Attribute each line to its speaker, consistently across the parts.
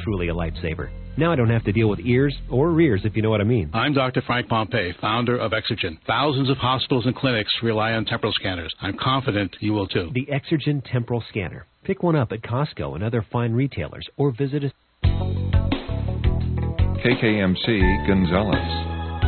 Speaker 1: truly a lifesaver. Now I don't have to deal with ears or rears, if you know what I mean.
Speaker 2: I'm Dr. Frank Pompey, founder of Exergen. Thousands of hospitals and clinics rely on temporal scanners. I'm confident you will too.
Speaker 1: The Exergen Temporal Scanner. Pick one up at Costco and other fine retailers, or visit us.
Speaker 3: KKMC Gonzales.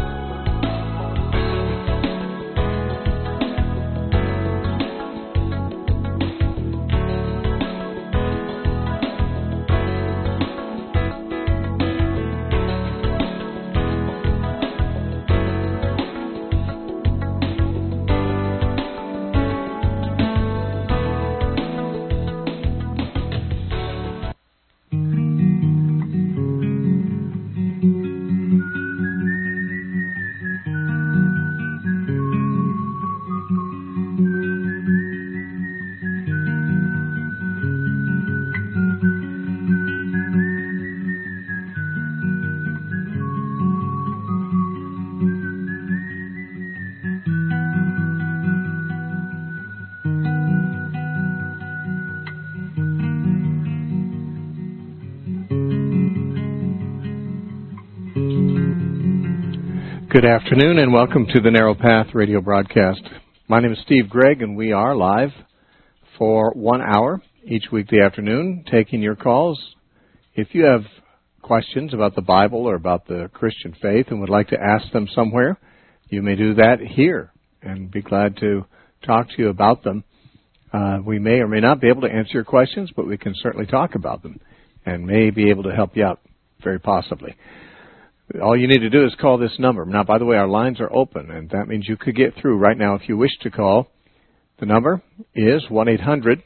Speaker 4: Good afternoon and welcome to the Narrow Path radio broadcast. My name is Steve Gregg and we are live for 1 hour each weekday afternoon taking your calls. If you have questions about the Bible or about the Christian faith and would like to ask them somewhere, you may do that here and be glad to talk to you about them. We may or may not be able to answer your questions, but we can certainly talk about them and may be able to help you out, very possibly. All you need to do is call this number. Now, by the way, our lines are open, and that means you could get through right now if you wish to call. The number is 1-800-438-5090.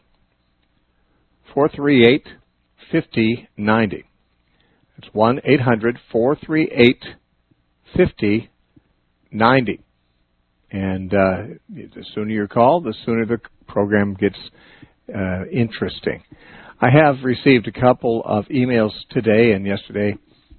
Speaker 4: It's 1-800-438-5090. And the sooner you call, the sooner the program gets interesting. I have received a couple of emails today and yesterday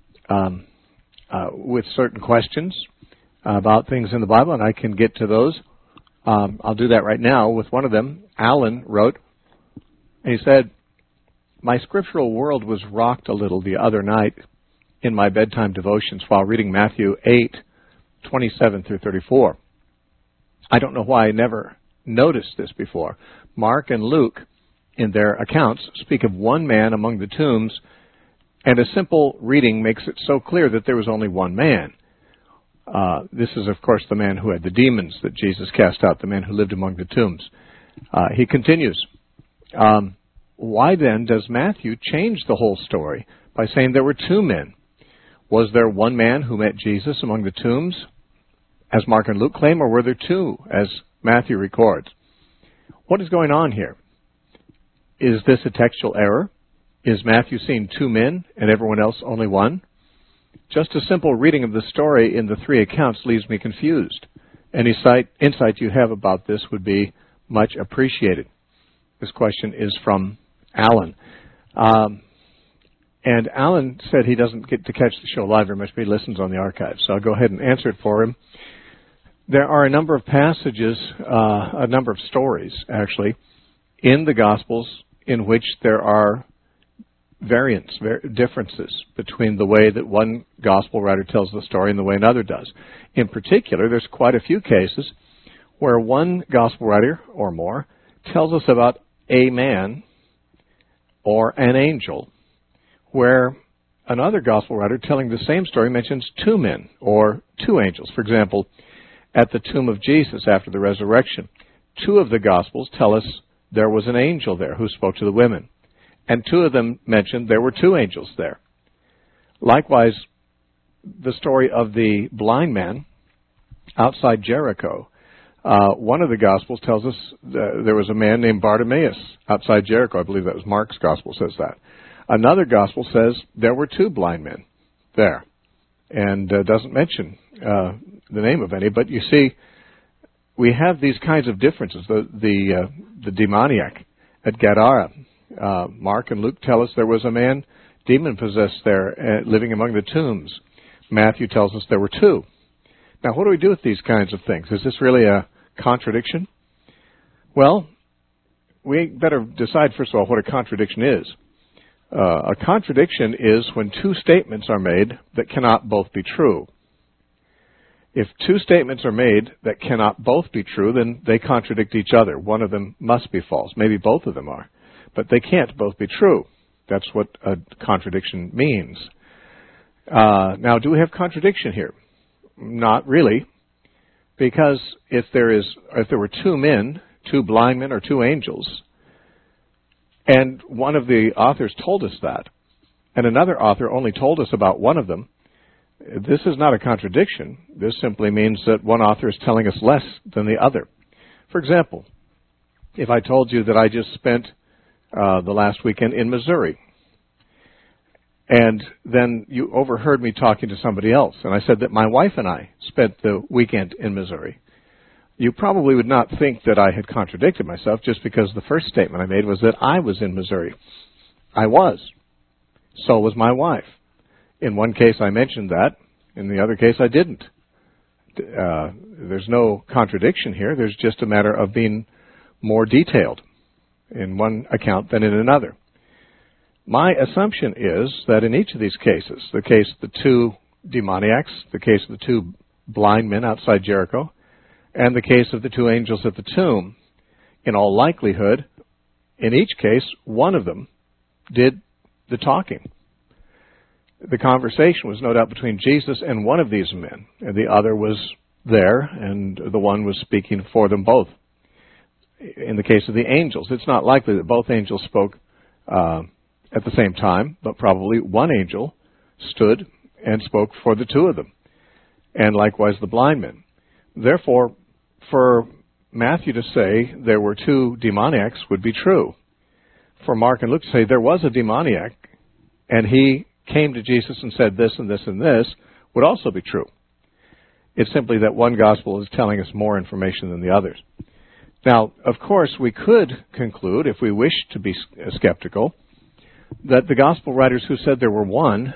Speaker 4: with certain questions about things in the Bible, and I can get to those. I'll do that right now with one of them. Alan wrote, and he said, my scriptural world was rocked a little the other night in my bedtime devotions while reading Matthew 8:27 through 34. I don't know why I never noticed this before. Mark and Luke, in their accounts, speak of one man among the tombs, and a simple reading makes it so clear that there was only one man. This is, of course, the man who had the demons that Jesus cast out, the man who lived among the tombs. He continues, why then does Matthew change the whole story by saying there were two men? Was there one man who met Jesus among the tombs, as Mark and Luke claim, or were there two, as Matthew records? What is going on here? Is this a textual error? Is Matthew seeing two men and everyone else only one? Just a simple reading of the story in the three accounts leaves me confused. Any insight you have about this would be much appreciated. This question is from Alan. And Alan said he doesn't get to catch the show live very much, but he listens on the archive. So I'll go ahead and answer it for him. There are a number of passages, a number of stories, actually, in the Gospels in which there are differences between the way that one gospel writer tells the story and the way another does. In particular, there's quite a few cases where one gospel writer or more tells us about a man or an angel, where another gospel writer telling the same story mentions two men or two angels. For example, at the tomb of Jesus after the resurrection, two of the gospels tell us there was an angel there who spoke to the women. And two of them mentioned there were two angels there. Likewise, the story of the blind man outside Jericho. One of the Gospels tells us there was a man named Bartimaeus outside Jericho. I believe that was Mark's Gospel says that. Another Gospel says there were two blind men there, and doesn't mention the name of any. But you see, we have these kinds of differences. The demoniac at Gadara. Mark and Luke tell us there was a man demon-possessed there living among the tombs. Matthew tells us there were two. Now, what do we do with these kinds of things? Is this really a contradiction? Well, we better decide, first of all, what a contradiction is. A contradiction is when two statements are made that cannot both be true. If two statements are made that cannot both be true, then they contradict each other. One of them must be false. Maybe both of them are. But they can't both be true. That's what a contradiction means. Now, do we have contradiction here? Not really. Because if there were two men, two blind men or two angels, and one of the authors told us that, and another author only told us about one of them, this is not a contradiction. This simply means that one author is telling us less than the other. For example, if I told you that I just spent the last weekend in Missouri, and then you overheard me talking to somebody else, and I said that my wife and I spent the weekend in Missouri, you probably would not think that I had contradicted myself just because the first statement I made was that I was in Missouri. I was. So was my wife. In one case I mentioned that. In the other case I didn't. There's no contradiction here. There's just a matter of being more detailed in one account than in another. My assumption is that in each of these cases, the case of the two demoniacs, the case of the two blind men outside Jericho, and the case of the two angels at the tomb, in all likelihood, in each case, one of them did the talking. The conversation was no doubt between Jesus and one of these men, and the other was there, and the one was speaking for them both. In the case of the angels, it's not likely that both angels spoke at the same time, but probably one angel stood and spoke for the two of them, and likewise the blind men. Therefore, for Matthew to say there were two demoniacs would be true. For Mark and Luke to say there was a demoniac, and he came to Jesus and said this and this and this, would also be true. It's simply that one gospel is telling us more information than the others. Now, of course, we could conclude, if we wish to be skeptical, that the gospel writers who said there were one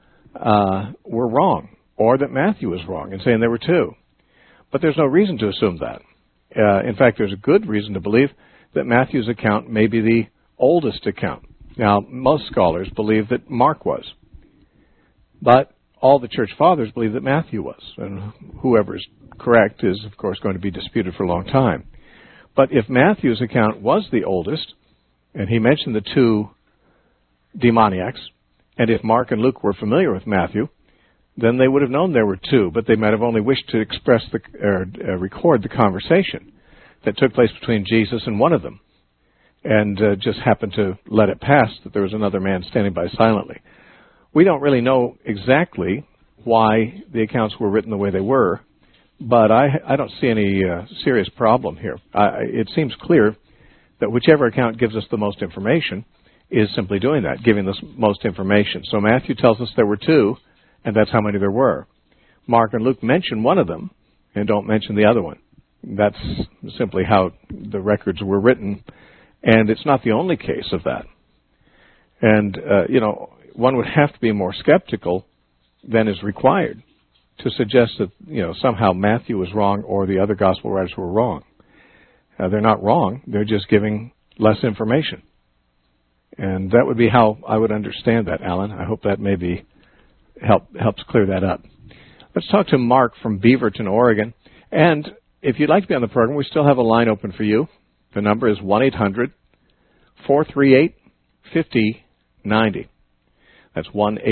Speaker 4: were wrong, or that Matthew was wrong in saying there were two. But there's no reason to assume that. In fact, there's a good reason to believe that Matthew's account may be the oldest account. Now, most scholars believe that Mark was. But all the church fathers believe that Matthew was. And whoever is correct is, of course, going to be disputed for a long time. But if Matthew's account was the oldest, and he mentioned the two demoniacs, and if Mark and Luke were familiar with Matthew, then they would have known there were two, but they might have only wished to record the conversation that took place between Jesus and one of them, and just happened to let it pass that there was another man standing by silently. We don't really know exactly why the accounts were written the way they were, but I don't see any serious problem here. It seems clear that whichever account gives us the most information is simply doing that, giving us most information. So Matthew tells us there were two, and that's how many there were. Mark and Luke mention one of them and don't mention the other one. That's simply how the records were written, and it's not the only case of that. And, one would have to be more skeptical than is required to suggest that, somehow Matthew was wrong or the other gospel writers were wrong. They're not wrong. They're just giving less information. And that would be how I would understand that, Alan. I hope that maybe helps clear that up. Let's talk to Mark from Beaverton, Oregon. And if you'd like to be on the program, we still have a line open for you. The number is 1-800-438-5090. That's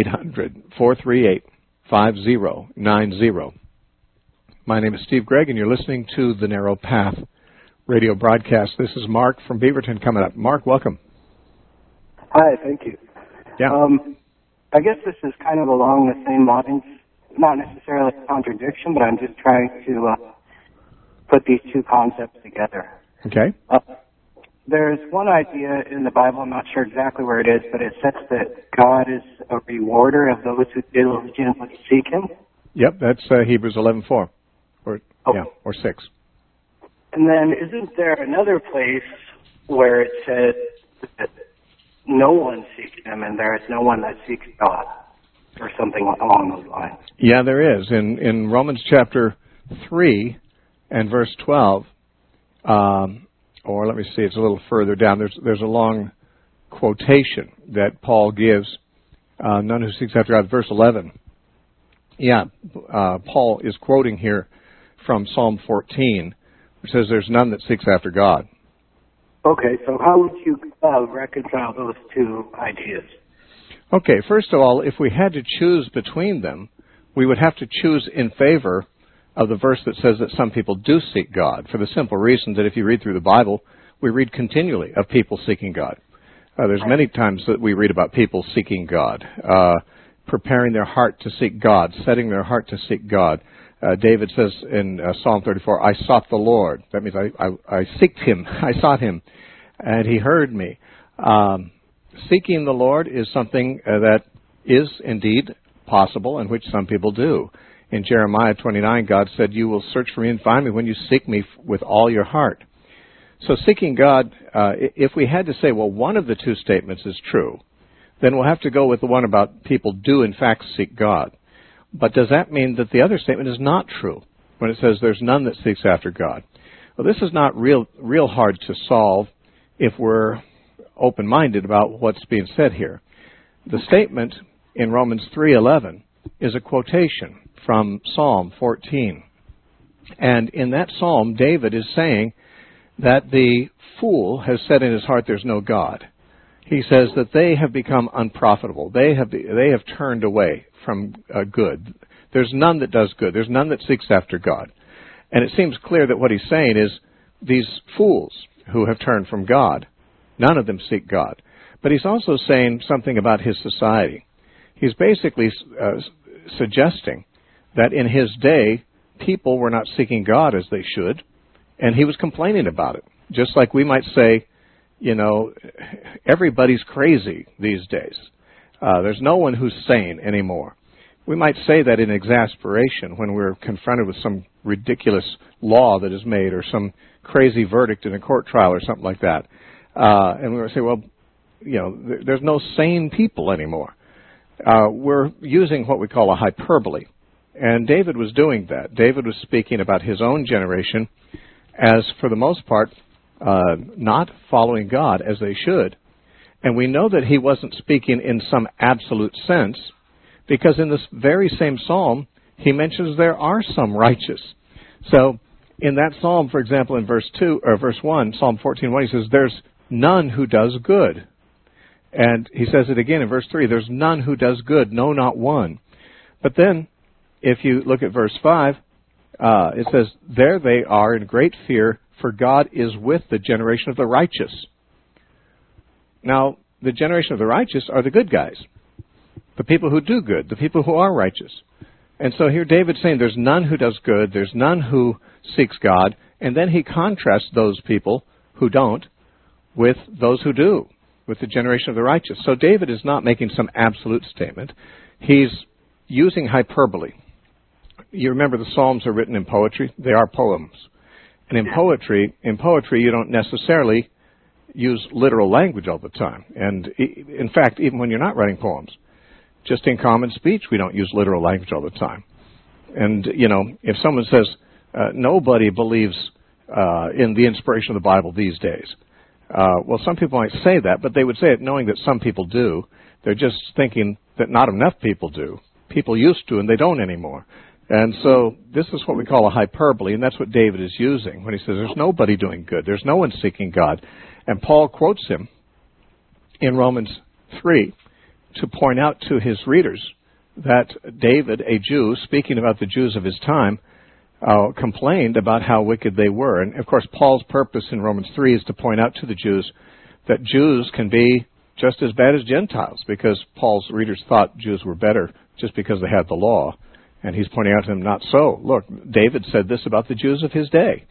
Speaker 4: 1-800-438-5090. My name is Steve Gregg, and you're listening to the Narrow Path radio broadcast. This is Mark from Beaverton coming up. Mark, welcome.
Speaker 5: Hi, thank you.
Speaker 4: Yeah.
Speaker 5: I guess this is kind of along the same lines, not necessarily a contradiction, but I'm just trying to put these two concepts together.
Speaker 4: Okay.
Speaker 5: There's one idea in the Bible, I'm not sure exactly where it is, but it says that God is a rewarder of those who diligently seek Him.
Speaker 4: Yep, that's Hebrews 11:4, or 6.
Speaker 5: And then isn't there another place where it says that no one seeks Him and there is no one that seeks God, or something along those lines?
Speaker 4: Yeah, there is. In Romans chapter 3 and verse 12, or let me see, it's a little further down. There's a long quotation that Paul gives, none who seeks after God, verse 11. Yeah, Paul is quoting here from Psalm 14, which says there's none that seeks after God.
Speaker 5: Okay, so how would you reconcile those two ideas?
Speaker 4: Okay, first of all, if we had to choose between them, we would have to choose in favor of the verse that says that some people do seek God, for the simple reason that if you read through the Bible, we read continually of people seeking God. There's many times that we read about people seeking God, preparing their heart to seek God, setting their heart to seek God. David says in Psalm 34, I sought the Lord. That means I seeked him, I sought him, and he heard me. Seeking the Lord is something that is indeed possible and which some people do. In Jeremiah 29, God said, you will search for me and find me when you seek me with all your heart. So seeking God, if we had to say, well, one of the two statements is true, then we'll have to go with the one about people do in fact seek God. But does that mean that the other statement is not true when it says there's none that seeks after God? Well, this is not real hard to solve if we're open-minded about what's being said here. The statement in Romans 3:11 is a quotation from Psalm 14. And in that psalm, David is saying that the fool has said in his heart there's no God. He says that they have become unprofitable. They have turned away from good. There's none that does good. There's none that seeks after God. And it seems clear that what he's saying is these fools who have turned from God, none of them seek God. But he's also saying something about his society. He's basically suggesting that in his day, people were not seeking God as they should, and he was complaining about it. Just like we might say, you know, everybody's crazy these days. There's no one who's sane anymore. We might say that in exasperation when we're confronted with some ridiculous law that is made or some crazy verdict in a court trial or something like that. And we would say, well, you know, there's no sane people anymore. We're using what we call a hyperbole. And David was doing that. David was speaking about his own generation as, for the most part, not following God as they should. And we know that he wasn't speaking in some absolute sense, because in this very same psalm, he mentions there are some righteous. So in that psalm, for example, in verse 1, Psalm 14:1, he says, there's none who does good. And he says it again in verse 3, there's none who does good, no, not one. But then, if you look at verse 5, it says, there they are in great fear, for God is with the generation of the righteous. Now, the generation of the righteous are the good guys, the people who do good, the people who are righteous. And so here David's saying there's none who does good, there's none who seeks God, and then he contrasts those people who don't with those who do, with the generation of the righteous. So David is not making some absolute statement. He's using hyperbole. You remember the Psalms are written in poetry. They are poems. And in poetry, you don't necessarily use literal language all the time. And in fact, even when you're not writing poems, just in common speech, we don't use literal language all the time. And, you know, if someone says, nobody believes in the inspiration of the Bible these days, well, some people might say that, but they would say it knowing that some people do. They're just thinking that not enough people do. People used to, and they don't anymore. And so this is what we call a hyperbole, and that's what David is using when he says there's nobody doing good. There's no one seeking God. And Paul quotes him in Romans 3 to point out to his readers that David, a Jew, speaking about the Jews of his time, complained about how wicked they were. And, of course, Paul's purpose in Romans 3 is to point out to the Jews that Jews can be just as bad as Gentiles, because Paul's readers thought Jews were better just because they had the law. And he's pointing out to them, not so. Look, David said this about the Jews of his day.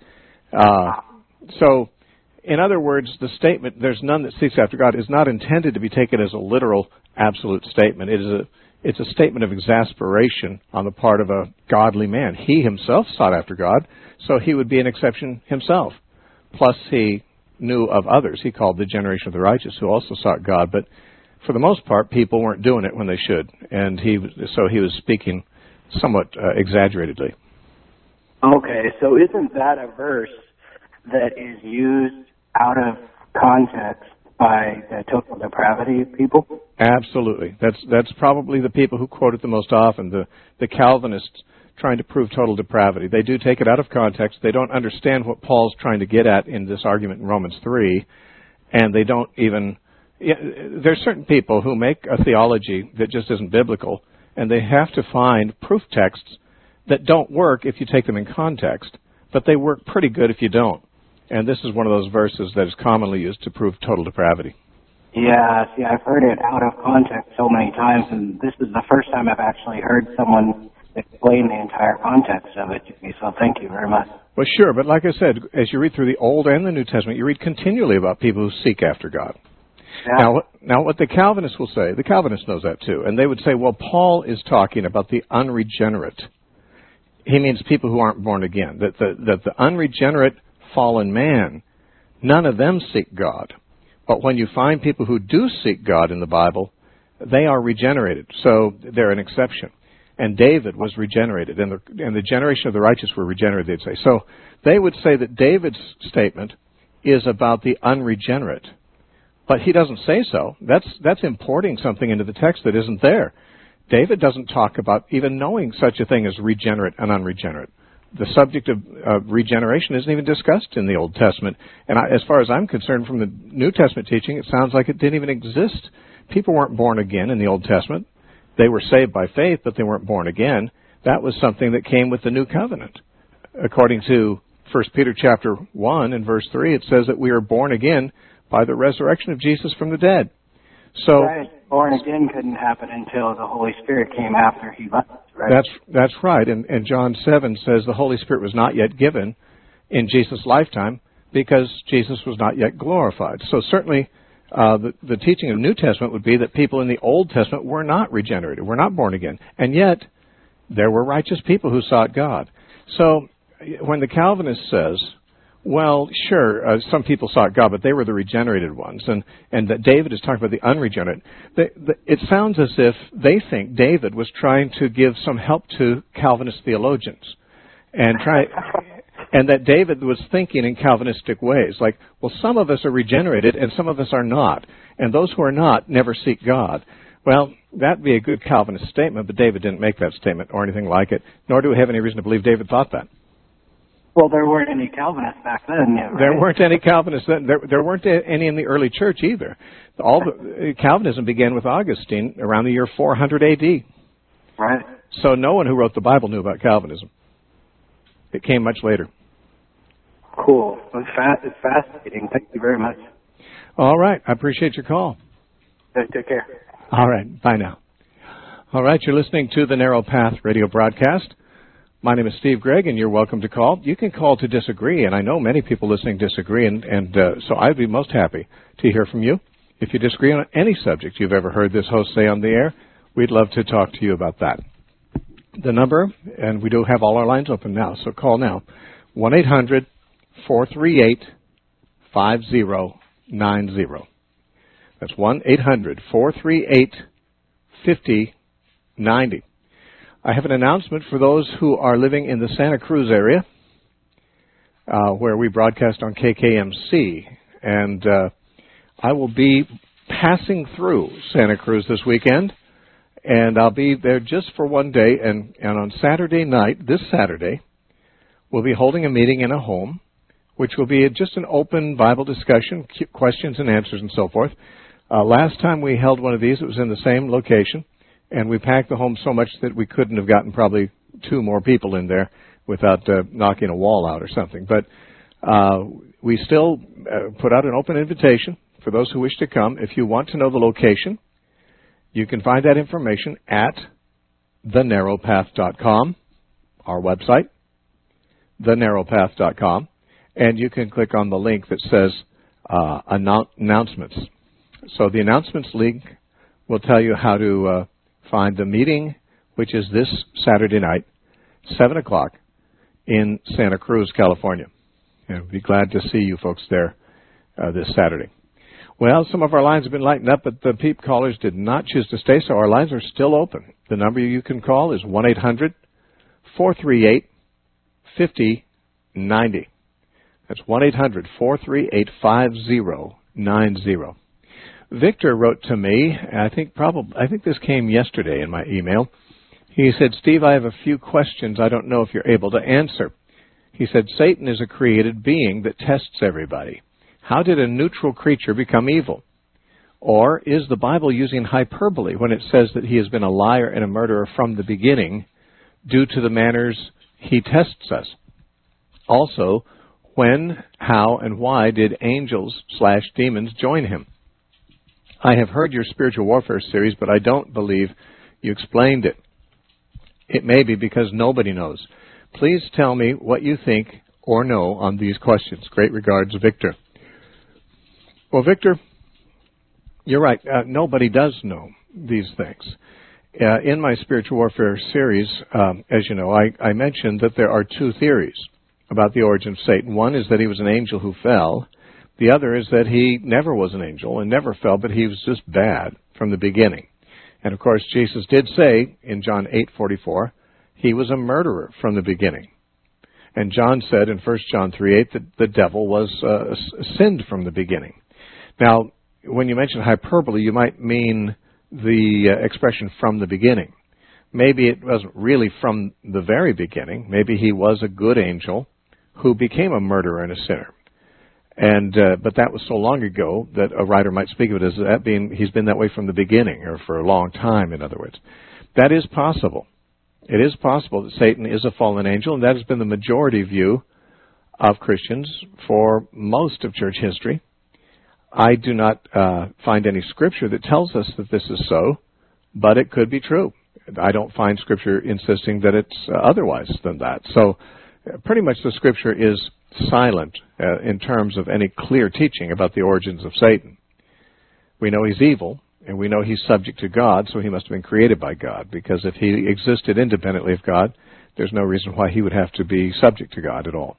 Speaker 4: So, in other words, the statement, there's none that seeks after God, is not intended to be taken as a literal, absolute statement. It's a statement of exasperation on the part of a godly man. He himself sought after God, so he would be an exception himself. Plus, he knew of others he called the generation of the righteous who also sought God. But for the most part, people weren't doing it when they should. And so he was speaking somewhat exaggeratedly.
Speaker 5: Okay, so isn't that a verse that is used out of context by the total depravity people?
Speaker 4: Absolutely. That's probably the people who quote it the most often, the Calvinists trying to prove total depravity. They do take it out of context. They don't understand what Paul's trying to get at in this argument in Romans 3, and they don't even... There's certain people who make a theology that just isn't biblical, and they have to find proof texts that don't work if you take them in context, but they work pretty good if you don't. And this is one of those verses that is commonly used to prove total depravity.
Speaker 5: Yeah, see, I've heard it out of context so many times, and this is the first time I've actually heard someone explain the entire context of it to me, so thank you very much.
Speaker 4: Well, sure, but like I said, as you read through the Old and the New Testament, you read continually about people who seek after God.
Speaker 5: Yeah.
Speaker 4: Now, what the Calvinists will say, the Calvinist knows that too, and they would say, well, Paul is talking about the unregenerate. He means people who aren't born again, that the unregenerate fallen man, none of them seek God. But when you find people who do seek God in the Bible, they are regenerated, so they're an exception. And David was regenerated, and the generation of the righteous were regenerated, they'd say. So they would say that David's statement is about the unregenerate. But he doesn't say so. That's importing something into the text that isn't there. David doesn't talk about even knowing such a thing as regenerate and unregenerate. The subject of regeneration isn't even discussed in the Old Testament. And as far as I'm concerned, from the New Testament teaching, it sounds like it didn't even exist. People weren't born again in the Old Testament. They were saved by faith, but they weren't born again. That was something that came with the New Covenant. According to 1 Peter chapter 1 and verse 3, it says that we are born again by the resurrection of Jesus from the dead. So,
Speaker 5: right. Born again couldn't happen until the Holy Spirit came after he left, right?
Speaker 4: That's right. And John 7 says the Holy Spirit was not yet given in Jesus' lifetime because Jesus was not yet glorified. So certainly the teaching of the New Testament would be that people in the Old Testament were not regenerated, were not born again. And yet, there were righteous people who sought God. So when the Calvinist says, well, sure, some people sought God, but they were the regenerated ones, and that David is talking about the unregenerate. It sounds as if they think David was trying to give some help to Calvinist theologians, and that David was thinking in Calvinistic ways, like, well, some of us are regenerated and some of us are not, and those who are not never seek God. Well, that'd be a good Calvinist statement, but David didn't make that statement or anything like it, nor do we have any reason to believe David thought that.
Speaker 5: Well, there weren't any Calvinists back then yet, right?
Speaker 4: There weren't any Calvinists then. There weren't any in the early church either. Calvinism began with Augustine around the year 400 A.D.
Speaker 5: Right.
Speaker 4: So no one who wrote the Bible knew about Calvinism. It came much later.
Speaker 5: Cool. It's fascinating. Thank you very much.
Speaker 4: All right. I appreciate your call.
Speaker 5: Take care.
Speaker 4: All right. Bye now. All right. You're listening to the Narrow Path radio broadcast. My name is Steve Gregg, and you're welcome to call. You can call to disagree, and I know many people listening disagree, and so I'd be most happy to hear from you. If you disagree on any subject you've ever heard this host say on the air, we'd love to talk to you about that. The number, and we do have all our lines open now, so call now, 1-800-438-5090. That's 1-800-438-5090. I have an announcement for those who are living in the Santa Cruz area, where we broadcast on KKMC. And I will be passing through Santa Cruz this weekend, and I'll be there just for one day. And on Saturday night, this Saturday, we'll be holding a meeting in a home, which will be just an open Bible discussion, questions and answers and so forth. Last time we held one of these, it was in the same location. And we packed the home so much that we couldn't have gotten probably 2 more people in there without knocking a wall out or something. But we still put out an open invitation for those who wish to come. If you want to know the location, you can find that information at thenarrowpath.com, our website, thenarrowpath.com, and you can click on the link that says announcements. So the announcements link will tell you how to find the meeting, which is this Saturday night, 7 o'clock, in Santa Cruz, California. And we'd be glad to see you folks there this Saturday. Well, some of our lines have been lightened up, but the PEEP callers did not choose to stay, so our lines are still open. The number you can call is 1-800-438-5090. That's 1-800-438-5090. Victor wrote to me, I think this came yesterday in my email. He said, Steve, I have a few questions I don't know if you're able to answer. He said, Satan is a created being that tests everybody. How did a neutral creature become evil? Or is the Bible using hyperbole when it says that he has been a liar and a murderer from the beginning due to the manners he tests us? Also, when, how, and why did angels/demons join him? I have heard your spiritual warfare series, but I don't believe you explained it. It may be because nobody knows. Please tell me what you think or know on these questions. Great regards, Victor. Well, Victor, you're right. Nobody does know these things. In my spiritual warfare series, as you know, I mentioned that there are two theories about the origin of Satan. One is that he was an angel who fell. The other is that he never was an angel and never fell, but he was just bad from the beginning. And of course, Jesus did say in John 8:44, he was a murderer from the beginning. And John said in 1 John 3:8 that the devil was sinned from the beginning. Now, when you mention hyperbole, you might mean the expression from the beginning. Maybe it wasn't really from the very beginning. Maybe he was a good angel who became a murderer and a sinner. And but that was so long ago that a writer might speak of it as that being he's been that way from the beginning, or for a long time, in other words. That is possible. It is possible that Satan is a fallen angel, and that has been the majority view of Christians for most of church history. I do not find any scripture that tells us that this is so, but it could be true. I don't find scripture insisting that it's otherwise than that. So pretty much the scripture is silent in terms of any clear teaching about the origins of Satan. We know he's evil, and we know he's subject to God, so he must have been created by God, because if he existed independently of God, there's no reason why he would have to be subject to God at all.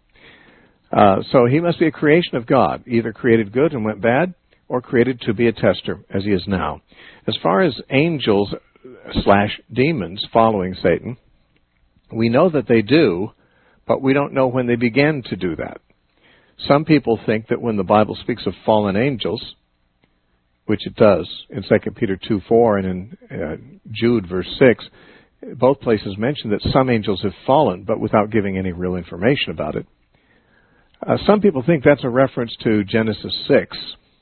Speaker 4: So he must be a creation of God, either created good and went bad, or created to be a tester, as he is now. As far as angels/demons following Satan, we know that they do, but we don't know when they began to do that. Some people think that when the Bible speaks of fallen angels, which it does in 2 Peter 2:4 and in Jude verse 6, both places mention that some angels have fallen, but without giving any real information about it. Some people think that's a reference to Genesis 6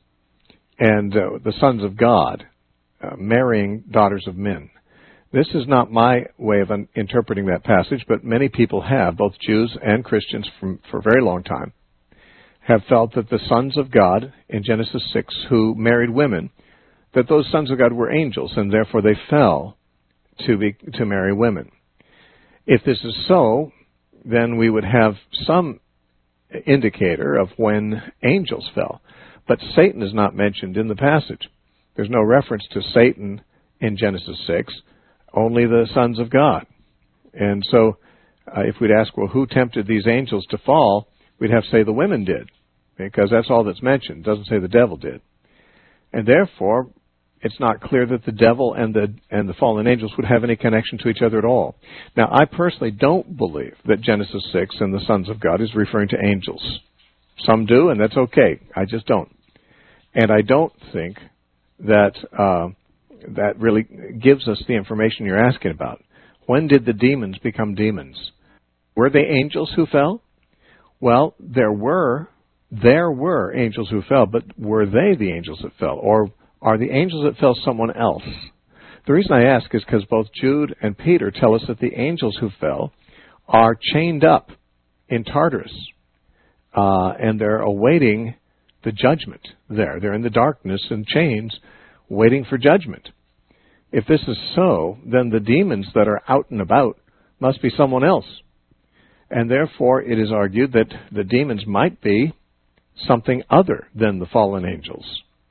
Speaker 4: and the sons of God marrying daughters of men. This is not my way of interpreting that passage, but many people have, both Jews and Christians for a very long time, have felt that the sons of God in Genesis 6 who married women, that those sons of God were angels, and therefore they fell to marry women. If this is so, then we would have some indicator of when angels fell. But Satan is not mentioned in the passage. There's no reference to Satan in Genesis 6, only the sons of God. And so if we'd ask, well, who tempted these angels to fall, we'd have to say the women did, because that's all that's mentioned. It doesn't say the devil did. And therefore, it's not clear that the devil and the fallen angels would have any connection to each other at all. Now, I personally don't believe that Genesis 6 and the sons of God is referring to angels. Some do, and that's okay. I just don't. And I don't think that that really gives us the information you're asking about. When did the demons become demons? Were they angels who fell? Well, there were angels who fell, but were they the angels that fell? Or are the angels that fell someone else? The reason I ask is because both Jude and Peter tell us that the angels who fell are chained up in Tartarus, and they're awaiting the judgment there. They're in the darkness and chains waiting for judgment. If this is so, then the demons that are out and about must be someone else. And therefore, it is argued that the demons might be something other than the fallen angels.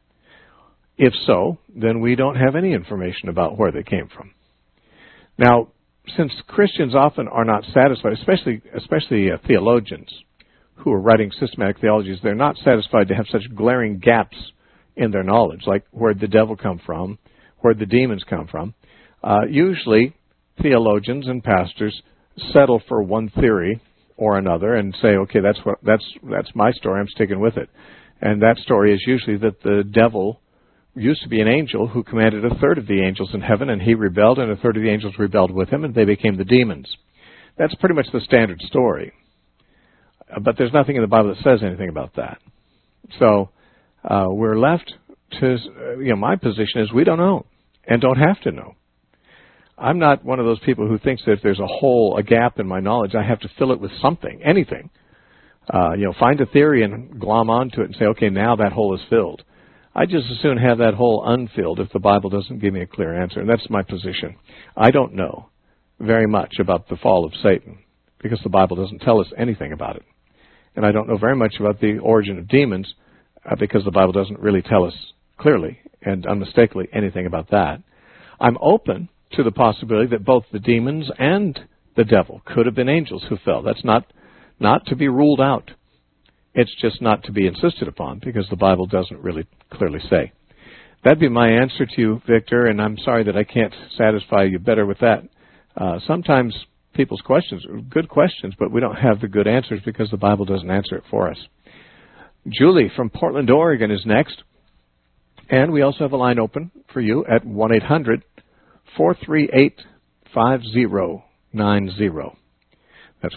Speaker 4: If so, then we don't have any information about where they came from. Now, since Christians often are not satisfied, especially theologians who are writing systematic theologies, they're not satisfied to have such glaring gaps in their knowledge, like where'd the devil come from, where'd the demons come from. Usually, theologians and pastors settle for one theory or another and say, okay, that's my story, I'm sticking with it. And that story is usually that the devil used to be an angel who commanded a third of the angels in heaven, and he rebelled, and a third of the angels rebelled with him, and they became the demons. That's pretty much the standard story. But there's nothing in the Bible that says anything about that. So we're left to, my position is we don't know and don't have to know. I'm not one of those people who thinks that if there's a gap in my knowledge, I have to fill it with something, anything. Find a theory and glom onto it and say, okay, now that hole is filled. I just as soon have that hole unfilled if the Bible doesn't give me a clear answer, and that's my position. I don't know very much about the fall of Satan because the Bible doesn't tell us anything about it. And I don't know very much about the origin of demons because the Bible doesn't really tell us clearly and unmistakably anything about that. I'm open to the possibility that both the demons and the devil could have been angels who fell. That's not to be ruled out. It's just not to be insisted upon because the Bible doesn't really clearly say. That'd be my answer to you, Victor, and I'm sorry that I can't satisfy you better with that. Sometimes people's questions are good questions, but we don't have the good answers because the Bible doesn't answer it for us. Julie from Portland, Oregon is next. And we also have a line open for you at 1-800-438-5090. That's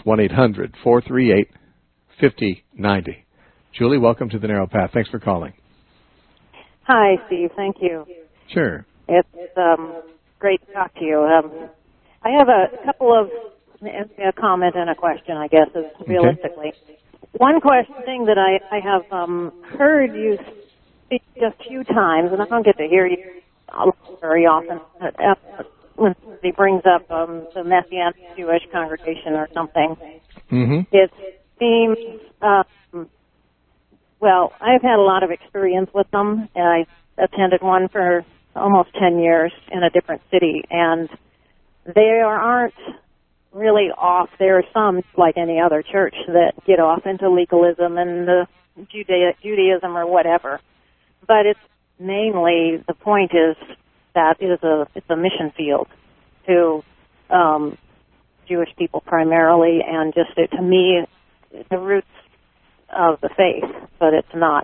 Speaker 4: 1-800-438-5090. Julie, welcome to the Narrow Path. Thanks for calling.
Speaker 6: Hi, Steve. Thank you.
Speaker 4: Sure.
Speaker 6: It's great to talk to you. I have a couple of a comment and a question, I guess, realistically. Okay. One thing that I have heard you speak just a few times, and I don't get to hear you very often, when he brings up the Messianic Jewish congregation or something. Mm-hmm. It seems, I've had a lot of experience with them, and I attended one for almost 10 years in a different city, and they aren't really off. There are some, like any other church, that get off into legalism and the Judaism or whatever. But it's mainly, the point is that it's a mission field to Jewish people primarily, and just to me, the roots of the faith. But it's not,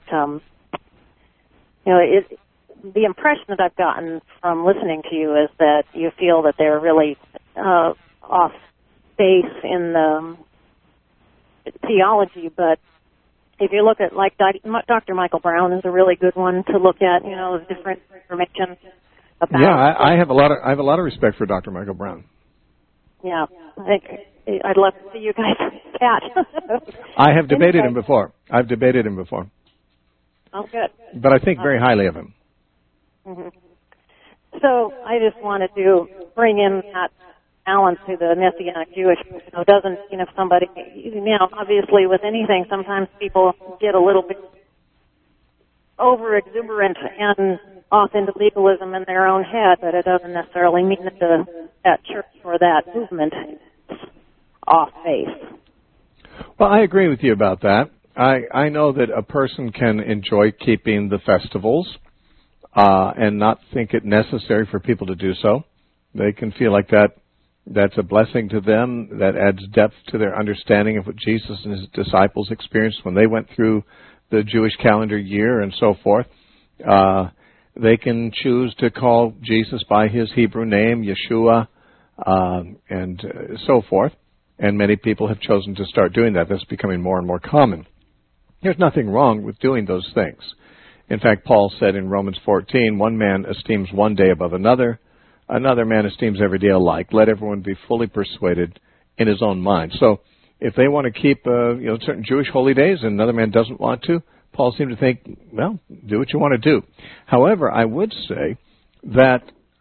Speaker 6: the impression that I've gotten from listening to you is that you feel that they're really off base in the theology, but if you look at, like, Dr. Michael Brown is a really good one to look at, different information about.
Speaker 4: Yeah, I have a lot of respect for Dr. Michael Brown.
Speaker 6: Yeah, I think I'd love to see you guys chat.
Speaker 4: I have debated him before. I've debated him before.
Speaker 6: Oh, good.
Speaker 4: But I think very highly of him.
Speaker 6: Mm-hmm. So I just wanted to bring in that balance to the Messianic Jewish, doesn't, somebody, obviously with anything, sometimes people get a little bit over-exuberant and off into legalism in their own head, but it doesn't necessarily mean that that church or that movement is off base.
Speaker 4: Well, I agree with you about that. I know that a person can enjoy keeping the festivals and not think it necessary for people to do so. They can feel like that's a blessing to them, that adds depth to their understanding of what Jesus and his disciples experienced when they went through the Jewish calendar year and so forth. They can choose to call Jesus by his Hebrew name, Yeshua, and so forth. And many people have chosen to start doing that. That's becoming more and more common. There's nothing wrong with doing those things. In fact, Paul said in Romans 14, one man esteems one day above another, another man esteems every day alike. Let everyone be fully persuaded in his own mind. So if they want to keep certain Jewish holy days and another man doesn't want to, Paul seemed to think, well, do what you want to do. However, I would say that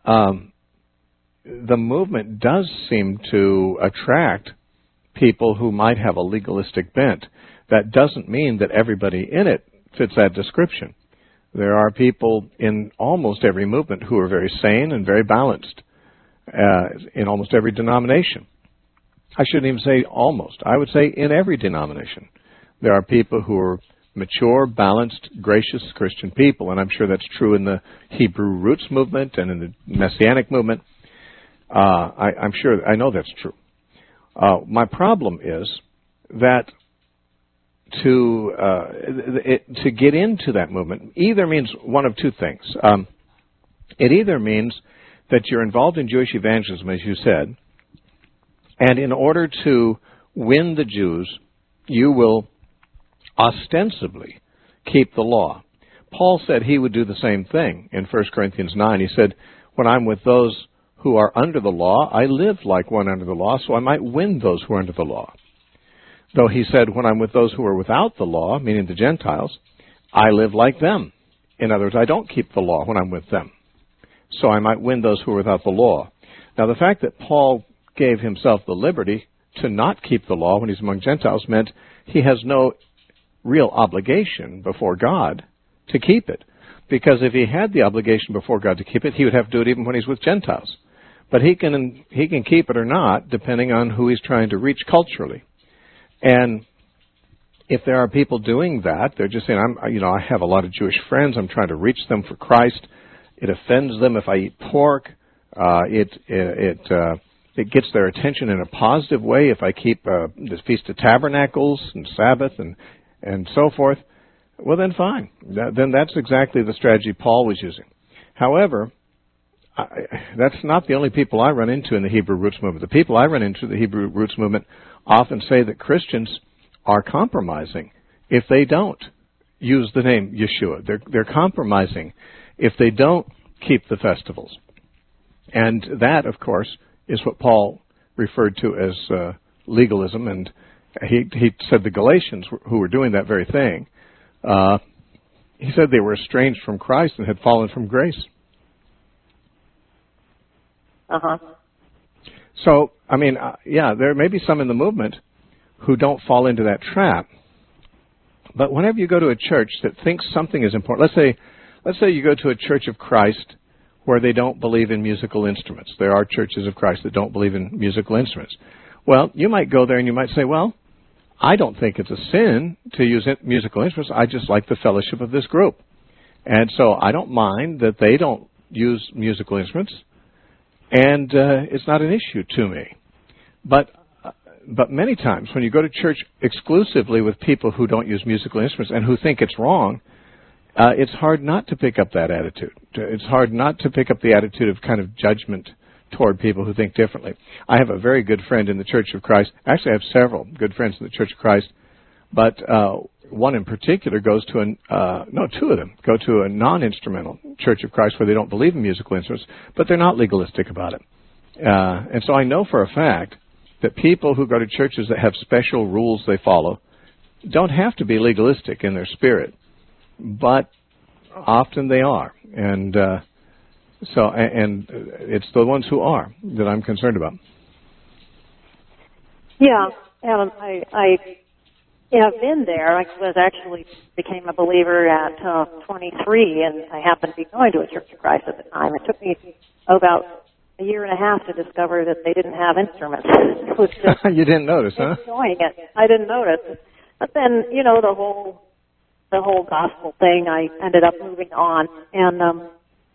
Speaker 4: the movement does seem to attract people who might have a legalistic bent. That doesn't mean that everybody in it fits that description. There are people in almost every movement who are very sane and very balanced in almost every denomination. I shouldn't even say almost. I would say in every denomination. There are people who are mature, balanced, gracious Christian people, and I'm sure that's true in the Hebrew Roots movement and in the Messianic movement. I know that's true. My problem is that to get into that movement either means one of two things. It either means that you're involved in Jewish evangelism, as you said, and in order to win the Jews, you will ostensibly keep the law. Paul said he would do the same thing in 1 Corinthians 9. He said, when I'm with those who are under the law, I live like one under the law, so I might win those who are under the law. Though he said, when I'm with those who are without the law, meaning the Gentiles, I live like them. In other words, I don't keep the law when I'm with them, so I might win those who are without the law. Now, the fact that Paul gave himself the liberty to not keep the law when he's among Gentiles meant he has no real obligation before God to keep it. Because if he had the obligation before God to keep it, he would have to do it even when he's with Gentiles. But he can keep it or not, depending on who he's trying to reach culturally. And if there are people doing that, they're just saying, I have a lot of Jewish friends, I'm trying to reach them for Christ. It offends them if I eat pork. It gets their attention in a positive way if I keep the Feast of Tabernacles and Sabbath and so forth. Well, then fine. Then that's exactly the strategy Paul was using. However, that's not the only people I run into in the Hebrew Roots movement. The people I run into in the Hebrew Roots movement often say that Christians are compromising if they don't use the name Yeshua. They're compromising if they don't keep the festivals. And that, of course, is what Paul referred to as legalism. And he said the Galatians, who were doing that very thing, he said they were estranged from Christ and had fallen from grace.
Speaker 6: Uh-huh.
Speaker 4: So, there may be some in the movement who don't fall into that trap. But whenever you go to a church that thinks something is important, let's say you go to a Church of Christ where they don't believe in musical instruments. There are churches of Christ that don't believe in musical instruments. Well, you might go there and you might say, well, I don't think it's a sin to use musical instruments. I just like the fellowship of this group. And so I don't mind that they don't use musical instruments. And it's not an issue to me. But many times when you go to church exclusively with people who don't use musical instruments and who think it's wrong, it's hard not to pick up that attitude. It's hard not to pick up the attitude of kind of judgment toward people who think differently. I have a very good friend in the Church of Christ. Actually, I have several good friends in the Church of Christ. But one in particular goes to two of them go to a non-instrumental Church of Christ where they don't believe in musical instruments, but they're not legalistic about it. And so I know for a fact that people who go to churches that have special rules they follow don't have to be legalistic in their spirit, but often they are. And it's the ones who are that I'm concerned about.
Speaker 6: Yeah, Alan, I've been there. I became a believer at 23, and I happened to be going to a Church of Christ at the time. It took me about a year and a half to discover that they didn't have instruments. It was just
Speaker 4: you didn't notice, huh?
Speaker 6: Enjoying it. I didn't notice. But then, the whole gospel thing, I ended up moving on. And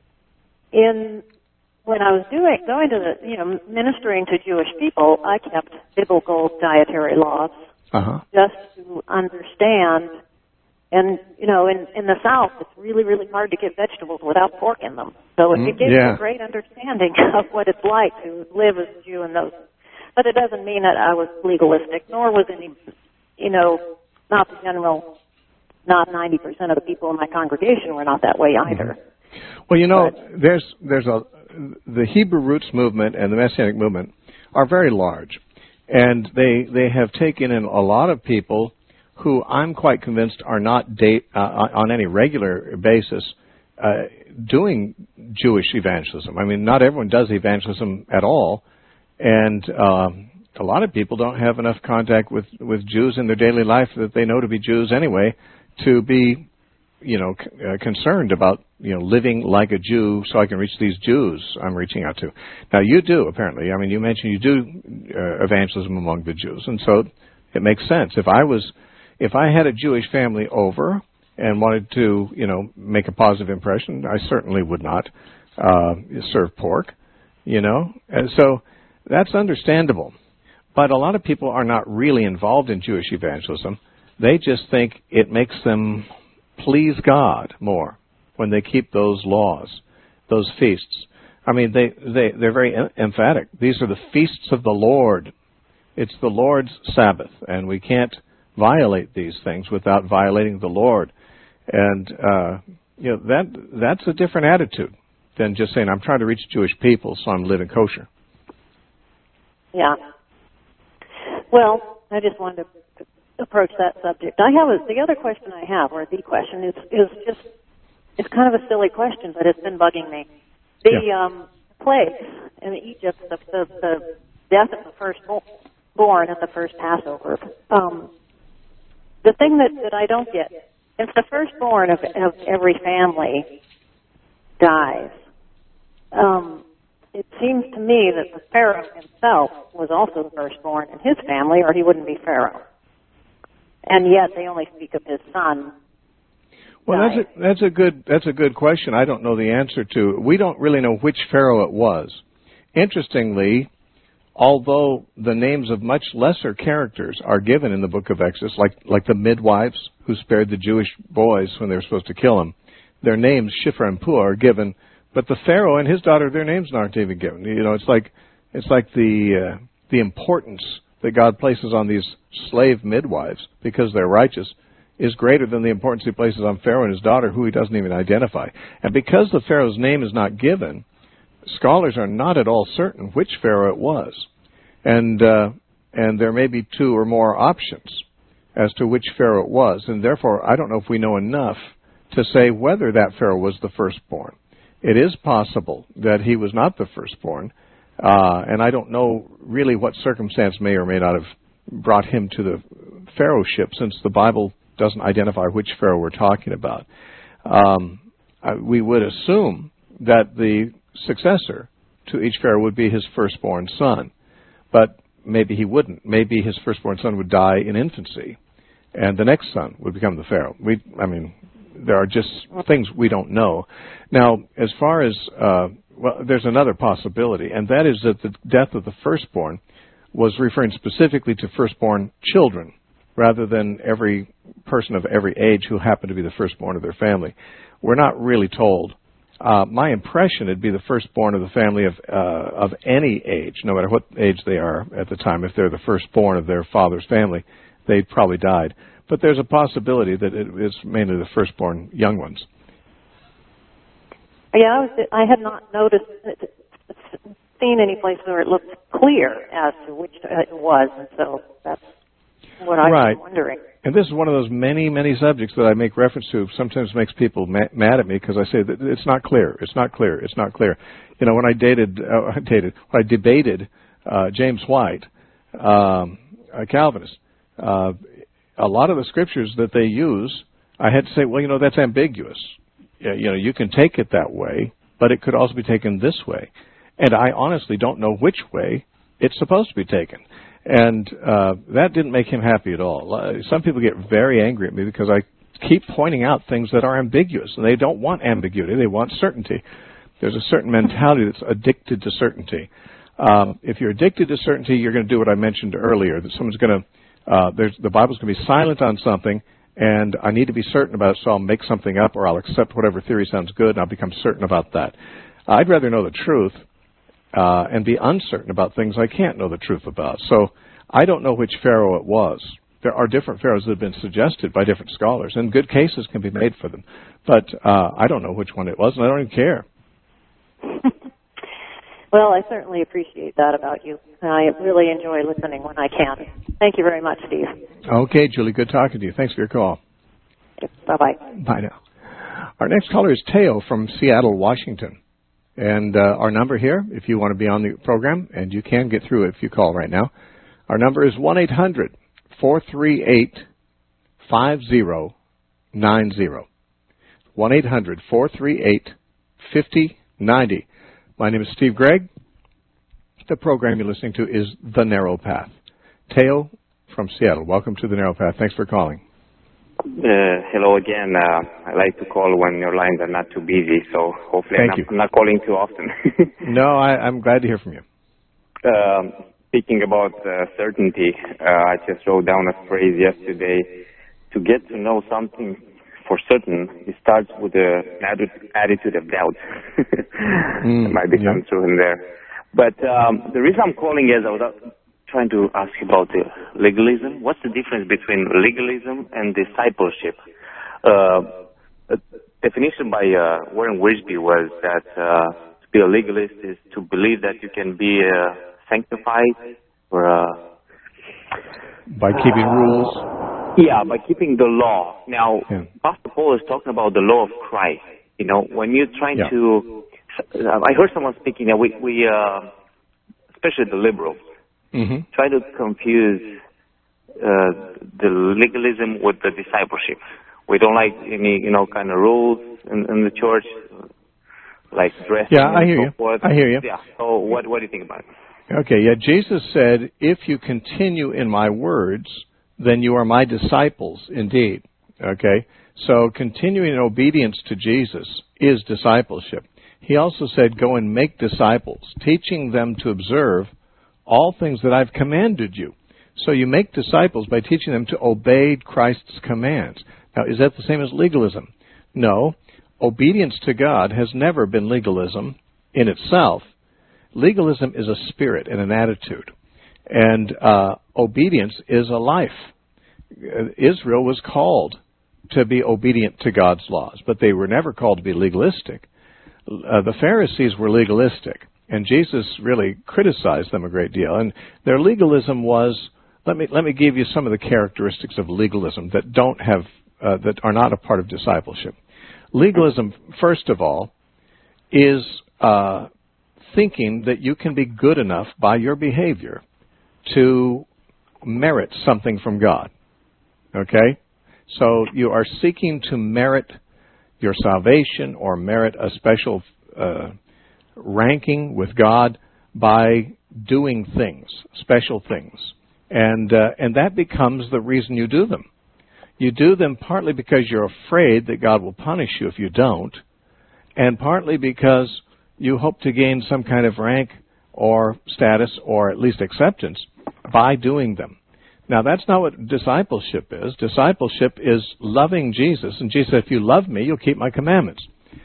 Speaker 6: when I was going to the, ministering to Jewish people, I kept biblical dietary laws. Just to understand. And, in the South, it's really, really hard to get vegetables without pork in them. So it gives you a great understanding of what it's like to live as a Jew in those. But it doesn't mean that I was legalistic, nor was any, not the general, not 90% of the people in my congregation were not that way either.
Speaker 4: Well, there's the Hebrew Roots movement and the Messianic movement are very large. And they have taken in a lot of people who I'm quite convinced are not on any regular basis doing Jewish evangelism. I mean, not everyone does evangelism at all, and a lot of people don't have enough contact with Jews in their daily life that they know to be Jews anyway to be, concerned about living like a Jew so I can reach these Jews I'm reaching out to. Now, you do, apparently. I mean, you mentioned you do evangelism among the Jews, and so it makes sense. If I had a Jewish family over and wanted to, make a positive impression, I certainly would not serve pork, And so that's understandable. But a lot of people are not really involved in Jewish evangelism. They just think it makes them please God more when they keep those laws, those feasts. I mean, they're very emphatic. These are the feasts of the Lord. It's the Lord's Sabbath, and we can't violate these things without violating the Lord. And that's a different attitude than just saying, I'm trying to reach Jewish people, so I'm living kosher.
Speaker 6: Yeah. Well, I just wanted to approach that subject. The other question I have, or the question, it's kind of a silly question, but it's been bugging me. The plagues in Egypt, the death of the firstborn at the first Passover. The thing that I don't get, if the firstborn of every family dies, it seems to me that the Pharaoh himself was also the firstborn in his family, or he wouldn't be Pharaoh. And yet they only speak of his son.
Speaker 4: Well, that's a good question. I don't know the answer to. We don't really know which Pharaoh it was. Interestingly, although the names of much lesser characters are given in the book of Exodus, like the midwives who spared the Jewish boys when they were supposed to kill them, their names, Shiphrah and Puah, are given, but the Pharaoh and his daughter, their names aren't even given. It's like the importance that God places on these slave midwives because they're righteous is greater than the importance he places on Pharaoh and his daughter, who he doesn't even identify. And because the Pharaoh's name is not given, scholars are not at all certain which Pharaoh it was. And there may be two or more options as to which Pharaoh it was. And therefore, I don't know if we know enough to say whether that Pharaoh was the firstborn. It is possible that he was not the firstborn. And I don't know really what circumstance may or may not have brought him to the pharaohship, since the Bible doesn't identify which Pharaoh we're talking about. We would assume that the successor to each Pharaoh would be his firstborn son. But maybe he wouldn't. Maybe his firstborn son would die in infancy, and the next son would become the Pharaoh. There are just things we don't know. Now, as far as, there's another possibility, and that is that the death of the firstborn was referring specifically to firstborn children, rather than every person of every age who happened to be the firstborn of their family. We're not really told. My impression, it'd be the firstborn of the family of any age, no matter what age they are at the time. If they're the firstborn of their father's family, they probably died. But there's a possibility that it is mainly the firstborn young ones.
Speaker 6: Yeah, I had not seen any place where it looked clear as to which it was, and so that's what I was wondering.
Speaker 4: And this is one of those many, many subjects that I make reference to. Sometimes makes people mad at me because I say that it's not clear. It's not clear. It's not clear. When I debated James White, a Calvinist, a lot of the scriptures that they use, I had to say, well, that's ambiguous. You can take it that way, but it could also be taken this way. And I honestly don't know which way it's supposed to be taken. And that didn't make him happy at all. Some people get very angry at me because I keep pointing out things that are ambiguous, and they don't want ambiguity. They want certainty. There's a certain mentality that's addicted to certainty. If you're addicted to certainty, you're going to do what I mentioned earlier, that someone's going to, the Bible's going to be silent on something, and I need to be certain about it, so I'll make something up, or I'll accept whatever theory sounds good, and I'll become certain about that. I'd rather know the truth and be uncertain about things I can't know the truth about. So I don't know which Pharaoh it was. There are different Pharaohs that have been suggested by different scholars, and good cases can be made for them. But I don't know which one it was, and I don't even care.
Speaker 6: Well, I certainly appreciate that about you. I really enjoy listening when I can. Thank you very much, Steve.
Speaker 4: Okay, Julie, good talking to you. Thanks for your call.
Speaker 6: Bye-bye.
Speaker 4: Bye now. Our next caller is Teo from Seattle, Washington. And our number here, if you want to be on the program, and you can get through it if you call right now, our number is 1-800-438-5090. 1-800-438-5090. My name is Steve Gregg. The program you're listening to is The Narrow Path. Teo from Seattle, welcome to The Narrow Path. Thanks for calling.
Speaker 7: Hello again. I like to call when your lines are not too busy, so hopefully I'm not calling too often.
Speaker 4: No, I'm glad to hear from you.
Speaker 7: Speaking about certainty, I just wrote down a phrase yesterday to get to know something for certain, it starts with an attitude of doubt. It might become true in there. But the reason I'm calling is I was trying to ask you about legalism. What's the difference between legalism and discipleship? A definition by Warren Wiersbe was that to be a legalist is to believe that you can be sanctified or
Speaker 4: by keeping rules.
Speaker 7: Yeah, by keeping the law. Now, Pastor Paul is talking about the law of Christ. You know, when you're trying to, I heard someone speaking that we especially the liberals, try to confuse the legalism with the discipleship. We don't like any, kind of rules in the church, like dressing.
Speaker 4: Yeah, I hear you.
Speaker 7: Forth.
Speaker 4: I hear you.
Speaker 7: Yeah. So what do you think about it?
Speaker 4: Okay. Yeah, Jesus said, "If you continue in my words, then you are my disciples indeed." Okay? So continuing in obedience to Jesus is discipleship. He also said, "Go and make disciples, teaching them to observe all things that I've commanded you." So you make disciples by teaching them to obey Christ's commands. Now, is that the same as legalism? No. Obedience to God has never been legalism in itself. Legalism is a spirit and an attitude. And obedience is a life. Israel was called to be obedient to God's laws, but they were never called to be legalistic. The Pharisees were legalistic, and Jesus really criticized them a great deal. And their legalism was, let me give you some of the characteristics of legalism that that are not a part of discipleship. Legalism, first of all, is thinking that you can be good enough by your behavior to merit something from God. Okay? So you are seeking to merit your salvation or merit a special ranking with God by doing things, special things. And that becomes the reason you do them. You do them partly because you're afraid that God will punish you if you don't, and partly because you hope to gain some kind of rank or status or at least acceptance by doing them. Now, that's not what discipleship is. Discipleship is loving Jesus. And Jesus said, "If you love me, you'll keep my commandments."